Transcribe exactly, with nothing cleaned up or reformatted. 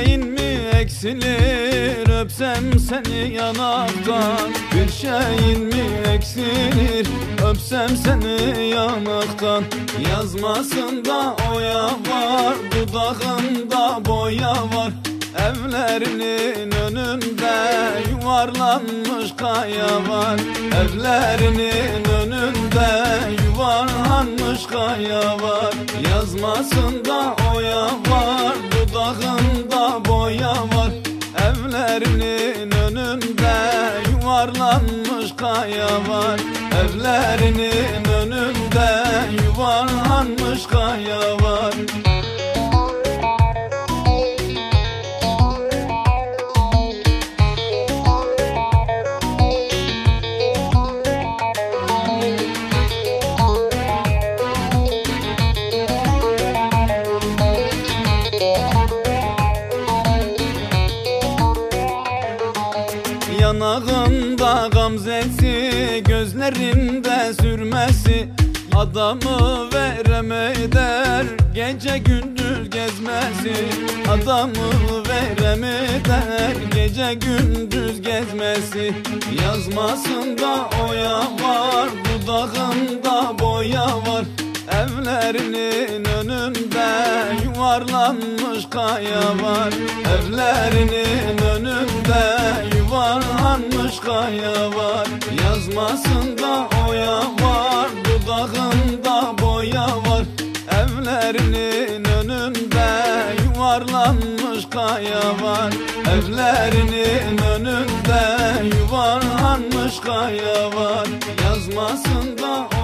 şeyin mi eksilir, öpsem seni yanaktan. Bir şeyin mi eksilir, öpsem seni yanaktan. Yazmasında oya var, dudağında boya var. Evlerinin önünde yuvarlanmış kaya var. Evlerinin önünde yuvarlanmış kaya var. Yazmasında oya var, dudağında boya var. Evlerinin önünde yuvarlanmış kaya var. Evlerinin önünde yuvarlanmış kaya var. Yanağında gamzesi, gözlerinde sürmesi. Adamı veremeder, gece gündüz gezmesi. Adamı veremeder, gece gündüz gezmesi. Yazmasında oya var, dudağında boya var. Evlerinin önünde yuvarlanmış kaya var. Evlerinin önünde yuvarlanmış kaya var. Yazmasında oya var, dudağında boya var. Evlerinin önünde yuvarlanmış kaya var. Evlerinin önünde yuvarlanmış kaya var. Yazmasında